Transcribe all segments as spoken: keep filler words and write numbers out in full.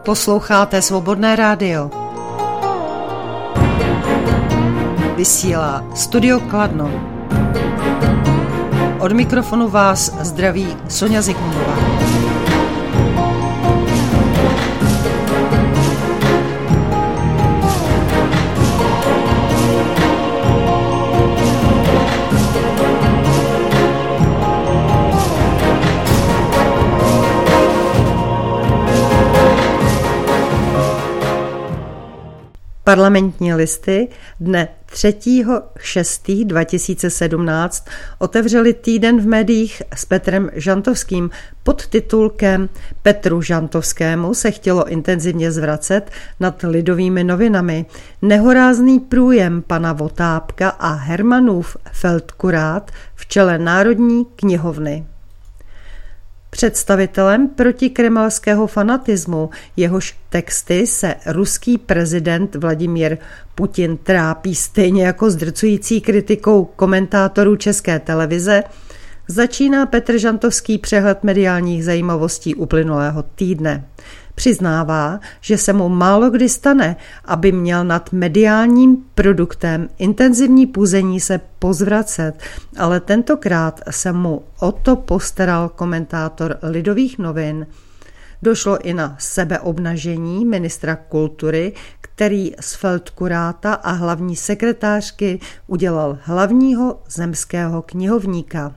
Posloucháte Svobodné rádio. Vysílá Studio Kladno. Od mikrofonu vás zdraví Soňa Zikmundová. Parlamentní listy dne třetího šestého dva tisíce sedmnáct otevřeli týden v médiích s Petrem Žantovským pod titulkem Petru Žantovskému se chtělo intenzivně zvracet nad Lidovými novinami. Nehorázný průjem pana Votápka a Hermanův feldkurát v čele Národní knihovny. Představitelem protikremelského fanatismu, jehož texty se ruský prezident Vladimír Putin trápí stejně jako zdrcující kritikou komentátorů České televize, začíná Petr Žantovský přehled mediálních zajímavostí uplynulého týdne. Přiznává, že se mu málo kdy stane, aby měl nad mediálním produktem intenzivní puzení se pozvracet, ale tentokrát se mu o to postaral komentátor Lidových novin. Došlo i na sebeobnažení ministra kultury, který z feldkuráta a hlavní sekretářky udělal hlavního zemského knihovníka.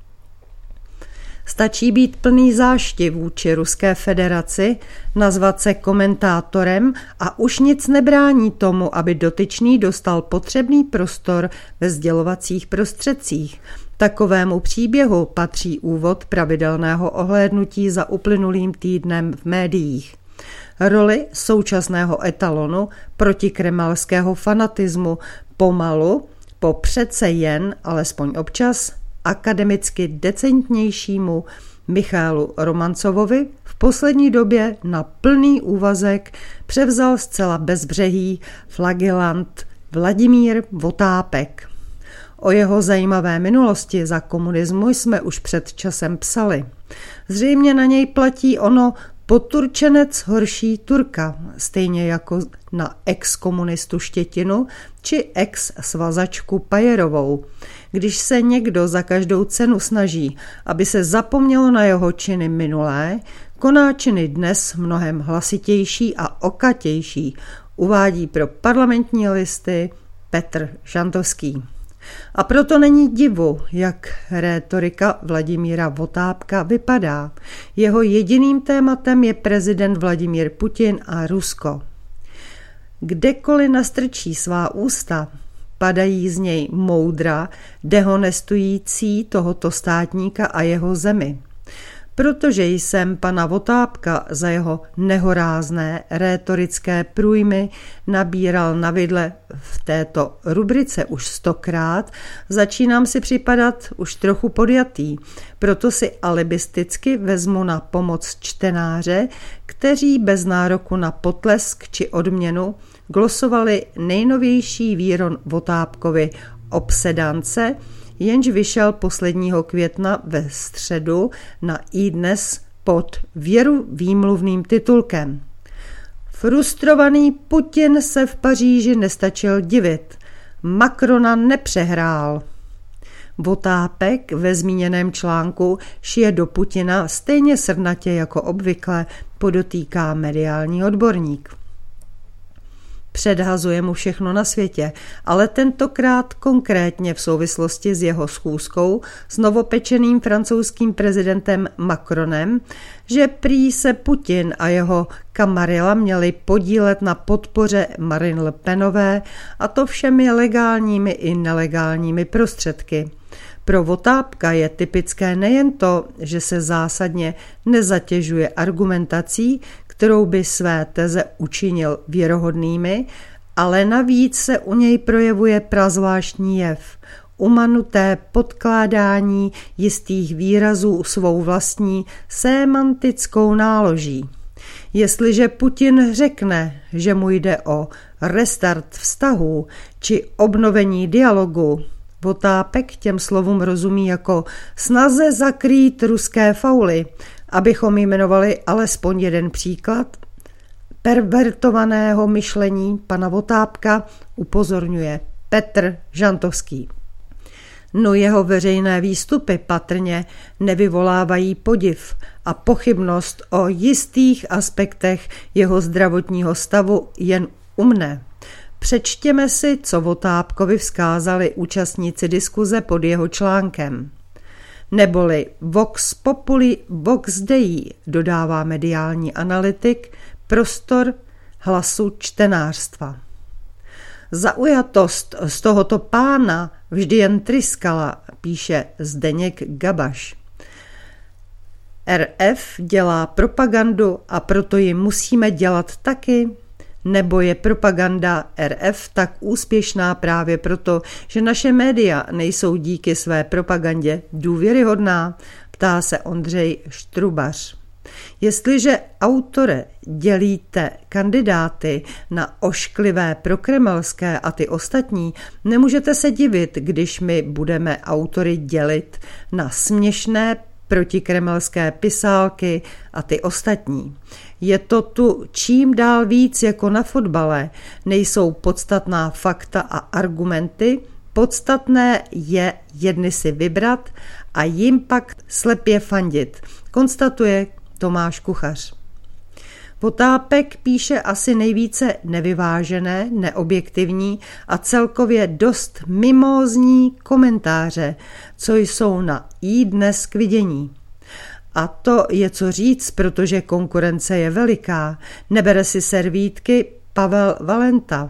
Stačí být plný zášti vůči Ruské federaci, nazvat se komentátorem a už nic nebrání tomu, aby dotyčný dostal potřebný prostor ve sdělovacích prostředcích. Takovému příběhu patří úvod pravidelného ohlédnutí za uplynulým týdnem v médiích. Roli současného etalonu protikremelského fanatismu pomalu, po přece jen, alespoň občas, akademicky decentnějšímu Michaelu Romancovovi v poslední době na plný úvazek převzal zcela bezbřehý flagelant Vladimír Votápek. O jeho zajímavé minulosti za komunismu jsme už před časem psali. Zřejmě na něj platí ono poturčenec horší Turka, stejně jako na ex-komunistu Štětinu či ex-svazačku Pajerovou. Když se někdo za každou cenu snaží, aby se zapomnělo na jeho činy minulé, koná činy dnes mnohem hlasitější a okatější, uvádí pro parlamentní listy Petr Žantovský. A proto není divu, jak rétorika Vladimíra Votápka vypadá. Jeho jediným tématem je prezident Vladimír Putin a Rusko. Kdekoliv nastrčí svá ústa, padají z něj moudra dehonestující tohoto státníka a jeho zemi. Protože jsem pana Votápka za jeho nehorázné rétorické průjmy nabíral na vidle v této rubrice už stokrát, začínám si připadat už trochu podjatý, proto si alibisticky vezmu na pomoc čtenáře, kteří bez nároku na potlesk či odměnu glosovali nejnovější výron Votápkovi Obsedance, jenž vyšel posledního května ve středu na iDnes pod věru výmluvným titulkem. Frustrovaný Putin se v Paříži nestačil divit. Macrona nepřehrál. Votápek ve zmíněném článku šije do Putina stejně srdnatě jako obvykle, podotýká mediální odborník. Předhazuje mu všechno na světě, ale tentokrát konkrétně v souvislosti s jeho schůzkou s novopečeným francouzským prezidentem Macronem, že prý se Putin a jeho kamarila měli podílet na podpoře Marine Le Penové, a to všemi legálními i nelegálními prostředky. Pro Votápka je typické nejen to, že se zásadně nezatěžuje argumentací, kterou by své teze učinil věrohodnými, ale navíc se u něj projevuje prazvláštní jev, umanuté podkládání jistých výrazů svou vlastní sémantickou náloží. Jestliže Putin řekne, že mu jde o restart vztahů či obnovení dialogu, Votápek těm slovům rozumí jako snaze zakrýt ruské fauly, abychom jmenovali alespoň jeden příklad. pervertovaného myšlení pana Votápka upozorňuje Petr Žantovský. No jeho veřejné výstupy patrně nevyvolávají podiv a pochybnost o jistých aspektech jeho zdravotního stavu jen u mne. Přečtěme si, co Votápkovi vzkázali účastníci diskuze pod jeho článkem. Neboli Vox Populi Vox Dei, dodává mediální analytik, prostor Hlasu čtenářstva. Zaujatost z tohoto pána vždy jen tryskala, píše Zdeněk Gabaš. R F dělá propagandu a proto ji musíme dělat taky? Nebo je propaganda R F tak úspěšná právě proto, že naše média nejsou díky své propagandě důvěryhodná? Ptá se Ondřej Štrubař. Jestliže, autore, dělíte kandidáty na ošklivé prokremelské a ty ostatní, nemůžete se divit, když my budeme autory dělit na směšné protikremelské pisálky a ty ostatní. Je to tu čím dál víc jako na fotbale. Nejsou podstatná fakta a argumenty, podstatné je jedny si vybrat a jim pak slepě fandit, konstatuje Tomáš Kuchař. Votápek píše asi nejvíce nevyvážené, neobjektivní a celkově dost mimózní komentáře, co jsou na iDnes k vidění. A to je co říct, protože konkurence je veliká. Nebere si servítky Pavel Valenta.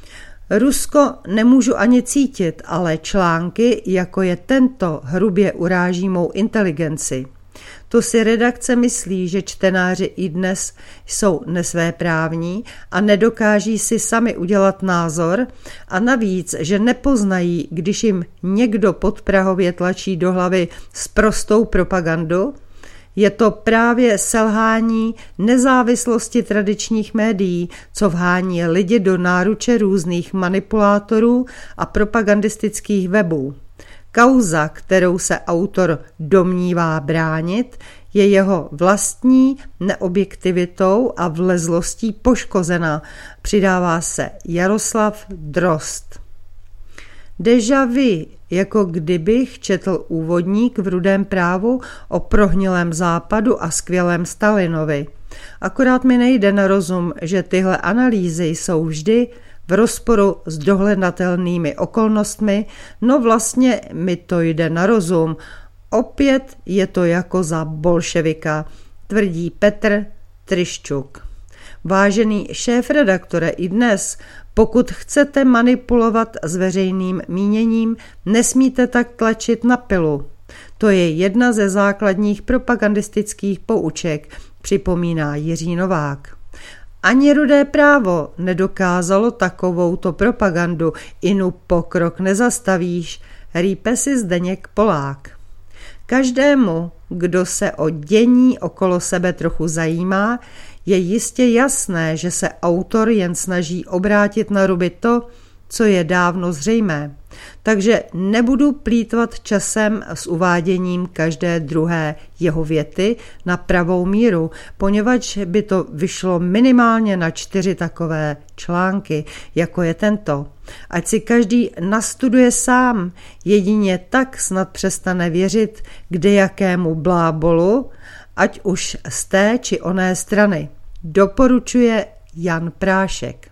Rusko nemůžu ani cítit, ale články, jako je tento, hrubě uráží mou inteligenci. To si redakce myslí, že čtenáři iDnes jsou nesvéprávní a nedokáží si sami udělat názor a navíc, že nepoznají, když jim někdo podprahově tlačí do hlavy sprostou propagandu. Je to právě selhání nezávislosti tradičních médií, co vhání lidi do náruče různých manipulátorů a propagandistických webů. Kauza, kterou se autor domnívá bránit, je jeho vlastní neobjektivitou a vlezlostí poškozena, přidává se Jaroslav Drost. Deja vu, jako kdybych četl úvodník v Rudém právu o prohnilém západu a skvělém Stalinovi. Akorát mi nejde na rozum, že tyhle analýzy jsou vždy v rozporu s dohledatelnými okolnostmi, no vlastně mi to jde na rozum. Opět je to jako za bolševika, tvrdí Petr Tryščuk. Vážený šéfredaktore iDnes, pokud chcete manipulovat s veřejným míněním, nesmíte tak tlačit na pilu. To je jedna ze základních propagandistických pouček, připomíná Jiří Novák. Ani Rudé právo nedokázalo takovouto propagandu, inu pokrok nezastavíš, rýpe si Zdeněk Polák. Každému, kdo se o dění okolo sebe trochu zajímá, je jistě jasné, že se autor jen snaží obrátit na ruby to, co je dávno zřejmé. Takže nebudu plýtvat časem s uváděním každé druhé jeho věty na pravou míru, poněvadž by to vyšlo minimálně na čtyři takové články, jako je tento. Ať si každý nastuduje sám, jedině tak snad přestane věřit kdejakému blábolu, ať už z té či oné strany. Doporučuje Jan Prášek.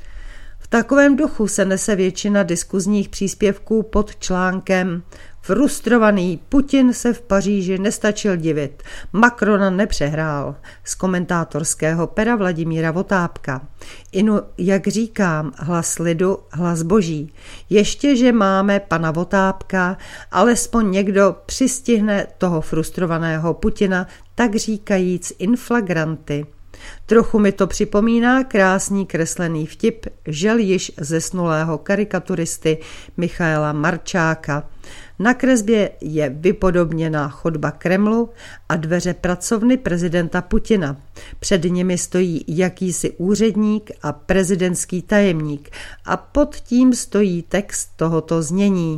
V takovém duchu se nese většina diskuzních příspěvků pod článkem Frustrovaný Putin se v Paříži nestačil divit, Macrona nepřehrál, z komentátorského pera Vladimíra Votápka. Inu, jak říkám, hlas lidu, hlas boží. Ještě, že máme pana Votápka, alespoň někdo přistihne toho frustrovaného Putina, tak říkajíc in flagranti. Trochu mi to připomíná krásný kreslený vtip, žel již zesnulého karikaturisty Michaela Marčáka. Na kresbě je vypodobněná chodba Kremlu a dveře pracovny prezidenta Putina. Před nimi stojí jakýsi úředník a prezidentský tajemník a pod tím stojí text tohoto znění.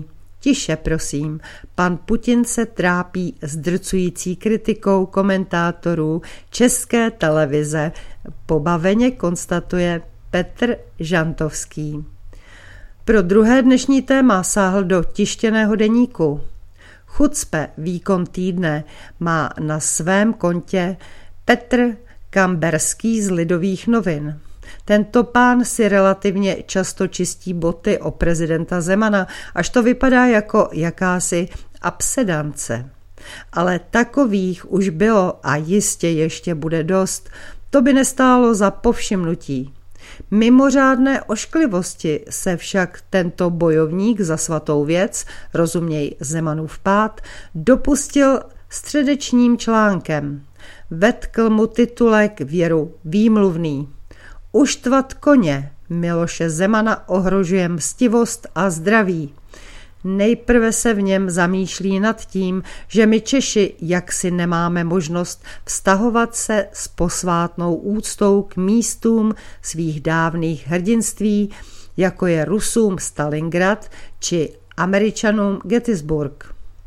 Tiše, prosím, pan Putin se trápí zdrcující kritikou komentátorů České televize, pobaveně konstatuje Petr Žantovský. Pro druhé dnešní téma sáhl do tištěného deníku. Chucpe výkon týdne má na svém kontě Petr Kamberský z Lidových novin. Tento pán si relativně často čistí boty o prezidenta Zemana, až to vypadá jako jakási absedance. Ale takových už bylo a jistě ještě bude dost, to by nestálo za povšimnutí. Mimořádné ošklivosti se však tento bojovník za svatou věc, rozuměj Zemanův pád, dopustil středečním článkem. Vetkl mu titulek věru výmluvný. Uštvat koně Miloše Zemana ohrožuje mstivost a zdraví. Nejprve se v něm zamýšlí nad tím, že my Češi jaksi nemáme možnost vztahovat se s posvátnou úctou k místům svých dávných hrdinství, jako je Rusům Stalingrad či Američanům Gettysburg.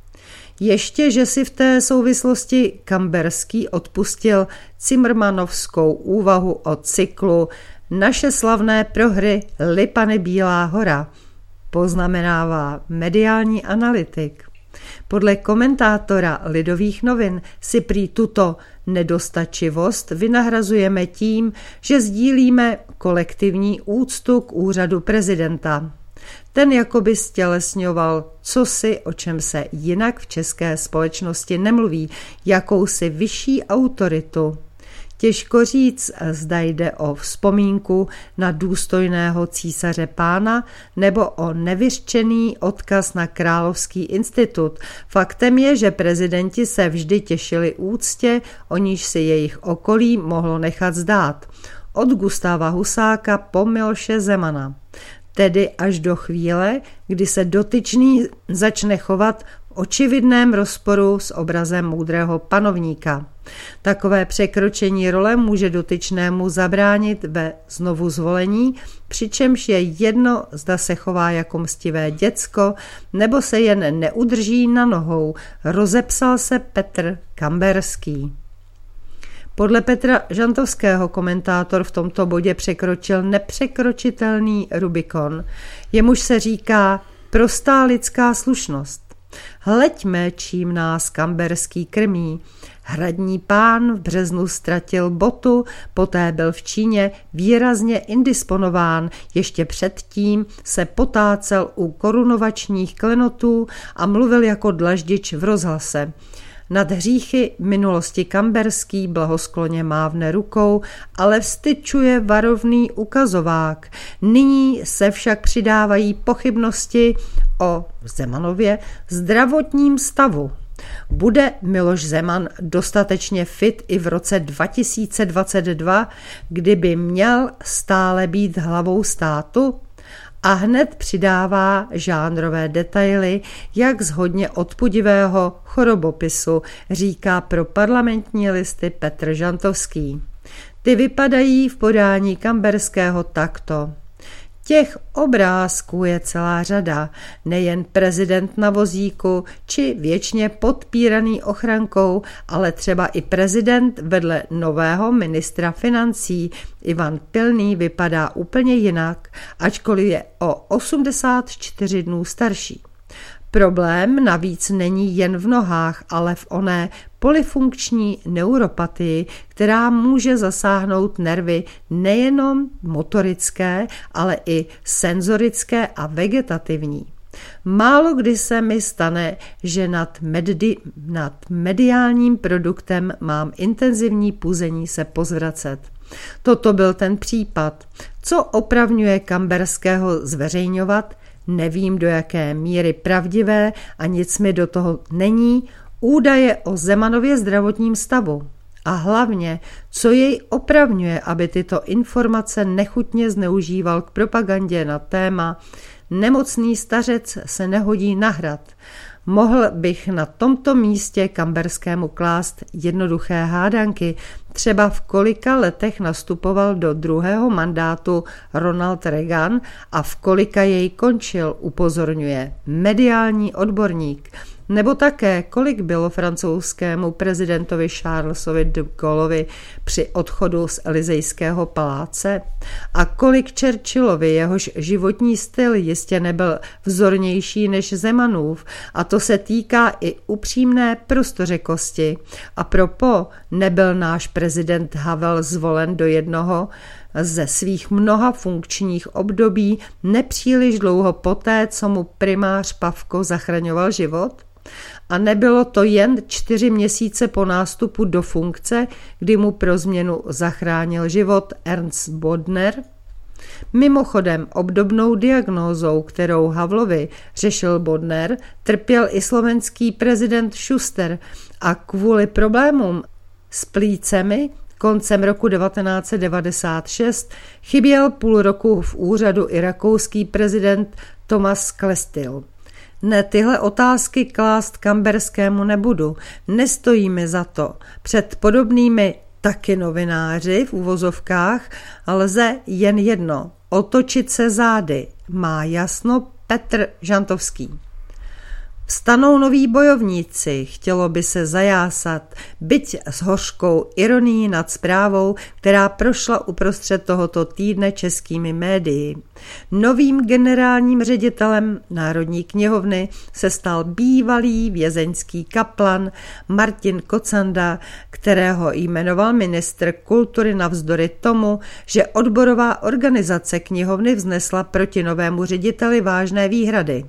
Ještě, že si v té souvislosti Kamberský odpustil cimrmanovskou úvahu o cyklu Naše slavné prohry Lipany Bílá hora, poznamenává mediální analytik. Podle komentátora Lidových novin si prý tuto nedostačivost vynahrazujeme tím, že sdílíme kolektivní úctu k úřadu prezidenta. Ten jakoby stělesňoval cosi, o čem se jinak v české společnosti nemluví, jakousi vyšší autoritu. Těžko říct, zda jde o vzpomínku na důstojného císaře pána nebo o nevyřčený odkaz na Královský institut. Faktem je, že prezidenti se vždy těšili úctě, o níž si jejich okolí mohlo nechat zdát. Od Gustáva Husáka po Miloše Zemana. Tedy až do chvíle, kdy se dotyčný začne chovat v očividném rozporu s obrazem moudrého panovníka. Takové překročení role může dotyčnému zabránit ve znovu zvolení, přičemž je jedno, zda se chová jako mstivé děcko, nebo se jen neudrží na nohou, rozepsal se Petr Kamberský. Podle Petra Žantovského komentátor v tomto bodě překročil nepřekročitelný Rubikon, jemuž se říká prostá lidská slušnost. Hleďme, čím nás Kamberský krmí. Hradní pán v březnu ztratil botu, poté byl v Číně výrazně indisponován, ještě předtím se potácel u korunovačních klenotů a mluvil jako dlaždič v rozhlase. Nad hříchy minulosti Kamberský blahoskloně mávne rukou, ale vstyčuje varovný ukazovák. Nyní se však přidávají pochybnosti o Zemanově zdravotním stavu. Bude Miloš Zeman dostatečně fit i v roce dva tisíce dvacet dva, kdyby měl stále být hlavou státu? A hned přidává žánrové detaily, jak z hodně odpudivého chorobopisu, říká pro Parlamentní listy Petr Žantovský. Ty vypadají v podání Kamberského takto. Těch obrázků je celá řada, nejen prezident na vozíku či věčně podpíraný ochrankou, ale třeba i prezident vedle nového ministra financí. Ivan Pilný vypadá úplně jinak, ačkoliv je o osmdesát čtyři dnů starší. Problém navíc není jen v nohách, ale v oné polyfunkční neuropatii, která může zasáhnout nervy nejenom motorické, ale i senzorické a vegetativní. Málo kdy se mi stane, že nad, medi- nad mediálním produktem mám intenzivní puzení se pozvracet. Toto byl ten případ. Co opravňuje Kamberského zveřejňovat? Nevím, do jaké míry pravdivé a nic mi do toho není, údaje o Zemanově zdravotním stavu. A hlavně, co jej opravňuje, aby tyto informace nechutně zneužíval k propagandě na téma Nemocný stařec se nehodí na hrad. Mohl bych na tomto místě Kamberskému klást jednoduché hádanky, třeba v kolika letech nastupoval do druhého mandátu Ronald Reagan a v kolika jej končil, upozorňuje mediální odborník. Nebo také, kolik bylo francouzskému prezidentovi Charlesovi de Gaullovi při odchodu z Elysejského paláce a kolik Churchillovi, jehož životní styl jistě nebyl vzornější než Zemanův, a to se týká i upřímné prostořekosti. A propo, nebyl náš prezident Havel zvolen do jednoho ze svých mnoha funkčních období nepříliš dlouho poté, co mu primář Pavko zachraňoval život? A nebylo to jen čtyři měsíce po nástupu do funkce, kdy mu pro změnu zachránil život Ernst Bodner? Mimochodem, obdobnou diagnózou, kterou Havlovi řešil Bodner, trpěl i slovenský prezident Schuster a kvůli problémům s plícemi koncem roku devatenáct set devadesát šest chyběl půl roku v úřadu i rakouský prezident Thomas Klestil. Ne, tyhle otázky klást Kamberskému nebudu, nestojí mi za to. Před podobnými taky novináři v uvozovkách lze jen jedno, otočit se zády, má jasno Petr Žantovský. Vstanou noví bojovníci, chtělo by se zajásat, byť s hořkou ironií nad zprávou, která prošla uprostřed tohoto týdne českými médii. Novým generálním ředitelem Národní knihovny se stal bývalý vězeňský kaplan Martin Kocanda, kterého jmenoval ministr kultury navzdory tomu, že odborová organizace knihovny vznesla proti novému řediteli vážné výhrady.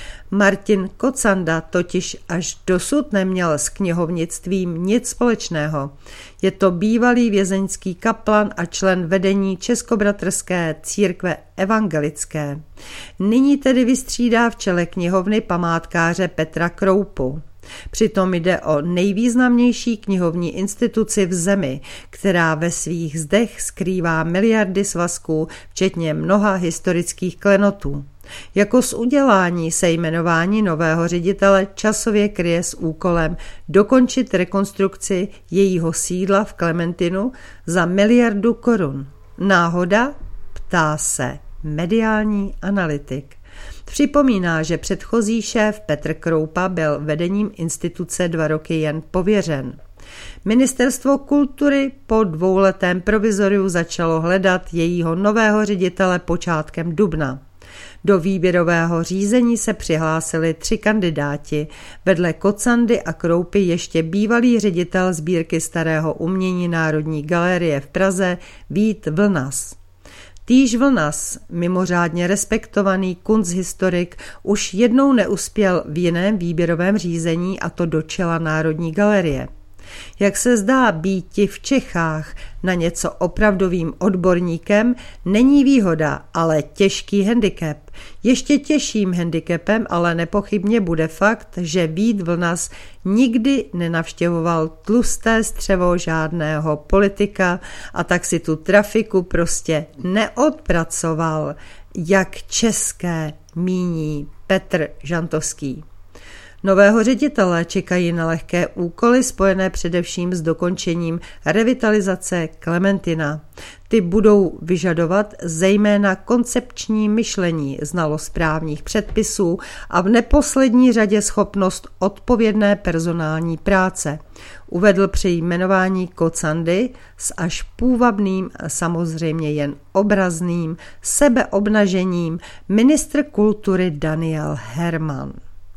Martin Kocanda totiž až dosud neměl s knihovnictvím nic společného. Je to bývalý vězeňský kaplan a člen vedení Českobratrské církve evangelické. Nyní tedy vystřídá v čele knihovny památkáře Petra Kroupu. Přitom jde o nejvýznamnější knihovní instituci v zemi, která ve svých zdech skrývá miliardy svazků, včetně mnoha historických klenotů. Jako z udělání se jmenování nového ředitele časově kryje s úkolem dokončit rekonstrukci jejího sídla v Klementinu za miliardu korun. Náhoda? Ptá se mediální analytik. Připomíná, že předchozí šéf Petr Kroupa byl vedením instituce dva roky jen pověřen. Ministerstvo kultury po dvouletém provizoriu začalo hledat jejího nového ředitele počátkem dubna. Do výběrového řízení se přihlásili tři kandidáti, vedle Kocandy a Kroupy ještě bývalý ředitel sbírky starého umění Národní galerie v Praze Vít Vlnas. Týž Vlnas, mimořádně respektovaný kunsthistorik, už jednou neuspěl v jiném výběrovém řízení, a to do čela Národní galerie. Jak se zdá, býti v Čechách na něco opravdovým odborníkem není výhoda, ale těžký handicap. Ještě těžším handicapem ale nepochybně bude fakt, že Vít Vlnas nikdy nenavštěvoval tlusté střevo žádného politika a tak si tu trafiku prostě neodpracoval, jak české míní Petr Žantovský. Nového ředitele čekají nelehké úkoly spojené především s dokončením revitalizace Klementina. Ty budou vyžadovat zejména koncepční myšlení, znalost právních předpisů a v neposlední řadě schopnost odpovědné personální práce. Uvedl při jmenování Kocandy s až půvabným, samozřejmě jen obrazným sebeobnažením ministr kultury Daniel Herman.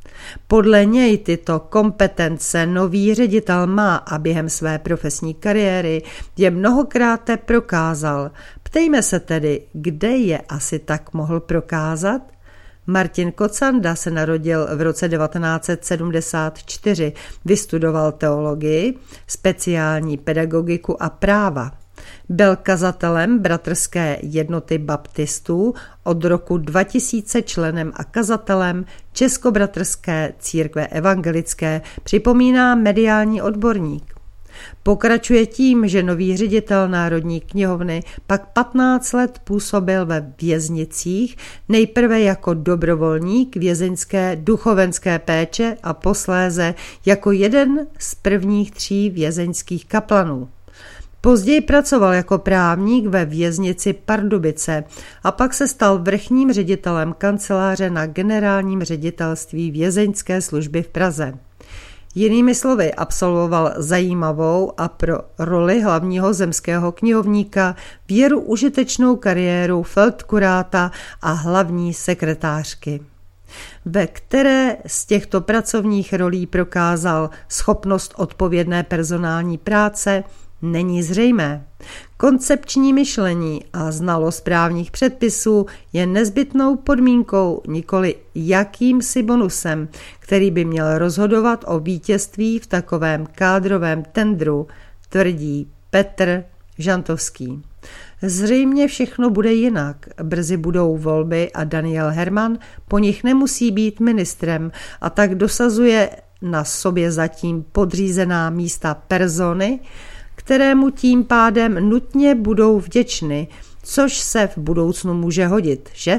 Podle něj tyto kompetence nový ředitel má a během své profesní kariéry je mnohokrát prokázal. Ptejme se tedy, kde je asi tak mohl prokázat? Martin Kocanda se narodil v roce devatenáct set sedmdesát čtyři, vystudoval teologii, speciální pedagogiku a práva. Byl kazatelem Bratrské jednoty baptistů, od roku dva tisíce členem a kazatelem Českobratrské církve evangelické, připomíná mediální odborník. Pokračuje tím, že nový ředitel Národní knihovny pak patnáct let působil ve věznicích, nejprve jako dobrovolník vězeňské duchovenské péče a posléze jako jeden z prvních tří vězeňských kaplanů. Později pracoval jako právník ve věznici Pardubice a pak se stal vrchním ředitelem kanceláře na generálním ředitelství vězeňské služby v Praze. Jinými slovy, absolvoval zajímavou a pro roli hlavního zemského knihovníka věru užitečnou kariéru feldkuráta a hlavní sekretářky, ve které z těchto pracovních rolí prokázal schopnost odpovědné personální práce, není zřejmé. Koncepční myšlení a znalost právních předpisů je nezbytnou podmínkou, nikoli jakýmsi bonusem, který by měl rozhodovat o vítězství v takovém kádrovém tendru, tvrdí Petr Žantovský. Zřejmě všechno bude jinak. Brzy budou volby a Daniel Herman po nich nemusí být ministrem a tak dosazuje na sobě zatím podřízená místa persony, kterému tím pádem nutně budou vděčny, což se v budoucnu může hodit, že?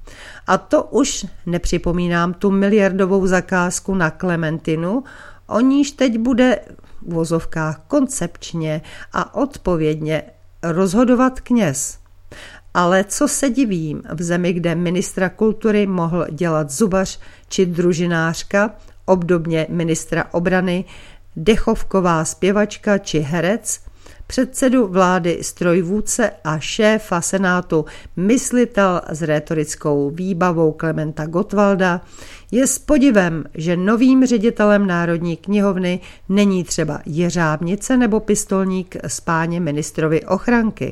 A to už nepřipomínám tu miliardovou zakázku na Klementinu, o níž teď bude v uvozovkách koncepčně a odpovědně rozhodovat kněz. Ale co se divím, v zemi, kde ministra kultury mohl dělat zubař či družinářka, obdobně ministra obrany, dechovková zpěvačka či herec, předsedu vlády strojvůdce a šéfa senátu myslitel s rétorickou výbavou Klementa Gottwalda, je s podivem, že novým ředitelem Národní knihovny není třeba jeřábnice nebo pistolník z páně ministrovy ochranky.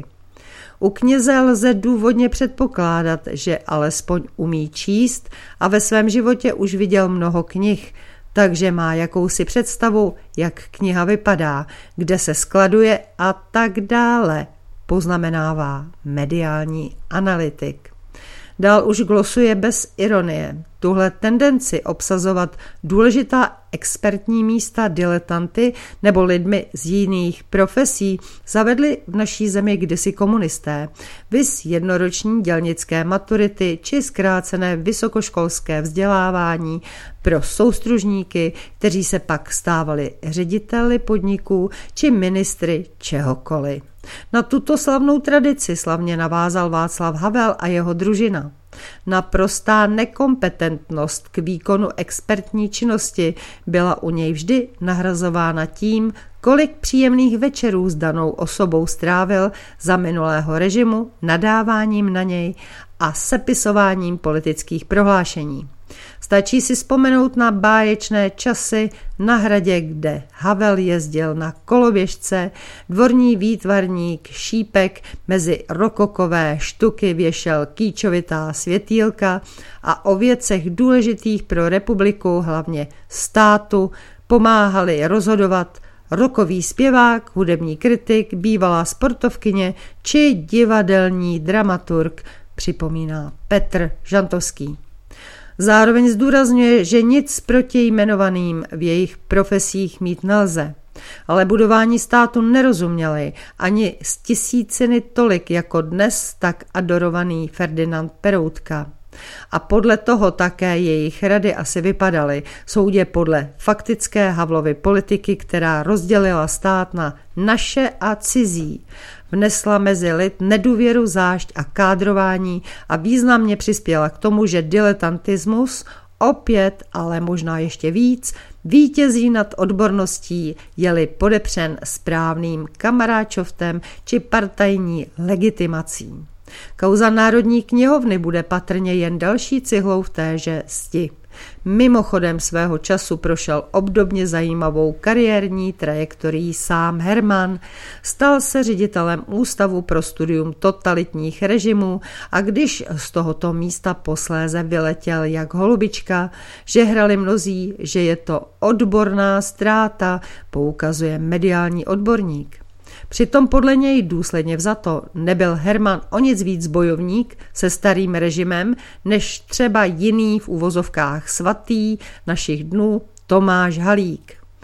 U kněze lze důvodně předpokládat, že alespoň umí číst a ve svém životě už viděl mnoho knih, takže má jakousi představu, jak kniha vypadá, kde se skladuje a tak dále, poznamenává mediální analytik. Dál už glosuje bez ironie. Tuhle tendenci obsazovat důležitá expertní místa diletanty nebo lidmi z jiných profesí zavedli v naší zemi kdysi komunisté, viz jednoroční dělnické maturity či zkrácené vysokoškolské vzdělávání pro soustružníky, kteří se pak stávali řediteli podniků či ministry čehokoliv. Na tuto slavnou tradici slavně navázal Václav Havel a jeho družina. Naprostá nekompetentnost k výkonu expertní činnosti byla u něj vždy nahrazována tím, kolik příjemných večerů s danou osobou strávil za minulého režimu, nadáváním na něj a sepisováním politických prohlášení. Stačí si vzpomenout na báječné časy na hradě, kde Havel jezdil na koloběžce, dvorní výtvarník Šípek mezi rokokové štuky věšel kýčovitá světýlka a o věcech důležitých pro republiku, hlavně státu, pomáhali rozhodovat rokový zpěvák, hudební kritik, bývalá sportovkyně či divadelní dramaturg, připomíná Petr Žantovský. Zároveň zdůrazňuje, že nic proti jmenovaným v jejich profesích mít nelze, ale budování státu nerozuměli ani z tisíciny tolik jako dnes tak adorovaný Ferdinand Peroutka. A podle toho také jejich rady asi vypadaly, soudě podle faktické Havlovy politiky, která rozdělila stát na naše a cizí, vnesla mezi lid nedůvěru, zášť a kádrování a významně přispěla k tomu, že diletantismus opět, ale možná ještě víc, vítězí nad odborností, je-li podepřen správným kamaráčovtem či partajní legitimací. Kauza Národní knihovny bude patrně jen další cihlou v téže zdi. Mimochodem svého času prošel obdobně zajímavou kariérní trajektorií sám Herman, stal se ředitelem Ústavu pro studium totalitních režimů a když z tohoto místa posléze vyletěl jak holubička, že hrali mnozí, že je to odborná ztráta, poukazuje mediální odborník. Přitom podle něj důsledně vzato nebyl Herman o nic víc bojovník se starým režimem, než třeba jiný v uvozovkách svatý našich dnů Tomáš Halík.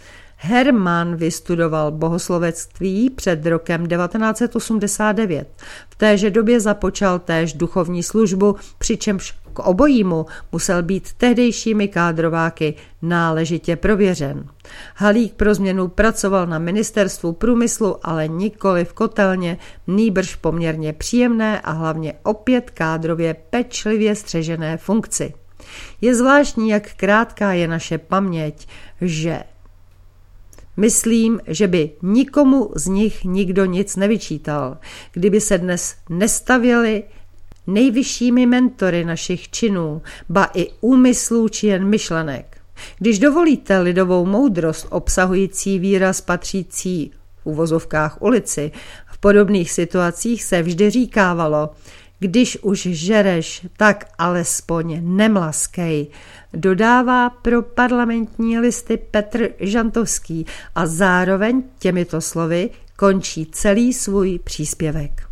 Hermann vystudoval bohoslovectví před rokem devatenáct set osmdesát devět. V téže době započal též duchovní službu, přičemž k obojímu musel být tehdejšími kádrováky náležitě prověřen. Halík pro změnu pracoval na ministerstvu průmyslu, ale nikoli v kotelně, nýbrž poměrně příjemné a hlavně opět kádrově pečlivě střežené funkci. Je zvláštní, jak krátká je naše paměť, že myslím, že by nikomu z nich nikdo nic nevyčítal, kdyby se dnes nestavěli nejvyššími mentory našich činů, ba i úmyslů či jen myšlenek. Když dovolíte lidovou moudrost obsahující výraz patřící v uvozovkách ulici, v podobných situacích se vždy říkávalo: když už žereš, tak alespoň nemlaskej, dodává pro Parlamentní listy Petr Žantovský a zároveň těmito slovy končí celý svůj příspěvek.